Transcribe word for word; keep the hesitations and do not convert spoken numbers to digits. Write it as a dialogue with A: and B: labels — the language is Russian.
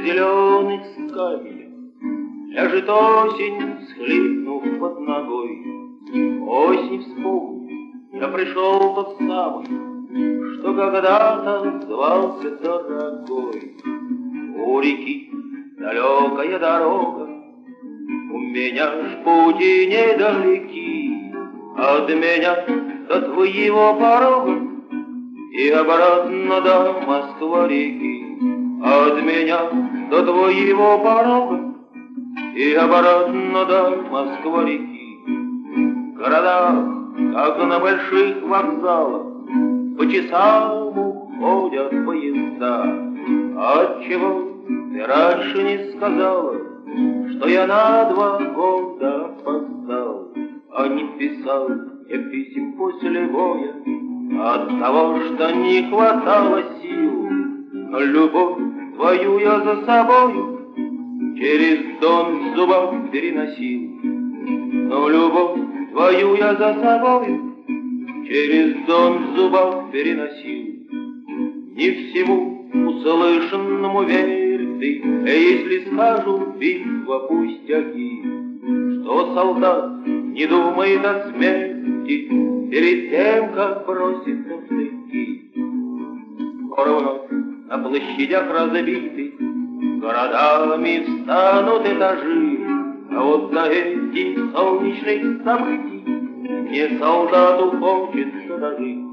A: зеленых скамьях ляжет осень, схлипнув под ногой. Осень, вспомни, я пришел тот самый, что когда-то звался дорогой. У реки далекая дорога, у меня ж пути недалеки, от меня до твоего порога и обратно до Москва-реки. От меня до твоего порога и обратно до Москва-реки. В городах, как на больших вокзалах, по часам уходят поезда. Отчего ты раньше не сказала, что я на два года опоздал? А не писал я писем после боя от того, что не хватало сил. Но любовь твою я за собою через дон в зубах переносил. Но любовь твою я за собою через дон в зубах переносил. Не всему услышанному верь ты, если скажу битва пустяки, что солдат не думает о смерти перед тем, как бросится в штыки. Скоро вновь на площадях разбиты городами встанут этажи, а вот до этих солнечных событий мне солдату хочется дожить.